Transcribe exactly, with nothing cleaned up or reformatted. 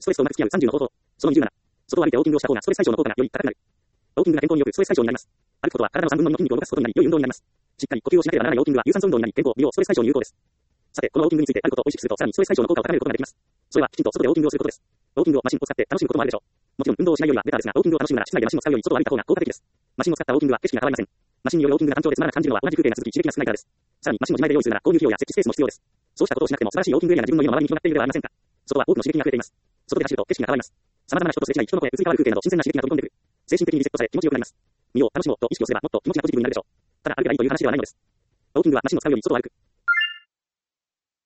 ストレスとうまく付き合うさんじゅうの方法。そのにじゅうなな。外を歩いてウォーキングをした方がストレス解消の効果がより高くなる。ウォーキングが健康によくストレス解消になります。歩くことは体のさんぶんのにの筋肉を動かすことになり良い運動になります。しっかり呼吸をしなければならないウォーキングは有酸素運動になり健康、美容、ストレス解消に有効です。さて、このウォーキングについてあることを意識するとさらにストレス解消の効果を高めることができます。それはきちんと外でウォーキングをすることです。ウォーキングをマシンを使って楽しむこともあるでしょう。もちろん運動をしないよりはベターですが、ウォーキングを楽しむなら室内でマシンを使うより外を歩いた方が効果的です。マシンを使ったウォーキングは景色が変わりません。マシンによるウォーキングが単調でつまらなく感じるのは同じ風景が続き刺激が少ないからです。さらにマシンを自前で用意するなら購入費用や設置スペースも必要です。そうしたことをしなくても素晴らしいウォーキングエリアが自分の家の周りに広がっているではありませんか。外は多くの刺激が増えています。外で走ると景色が変わります。様々な人とすれ違い、人の声、移り変わる風景など新鮮な刺激が飛び込んでくる。精神的にリセットされ気持ちよくなります。見よう、楽しもうと意識をすればもっと気持ちがポジティブになるでしょう。ただ歩けばいいという話ではないのです。ウォーキングはマシンを使うより外を歩く。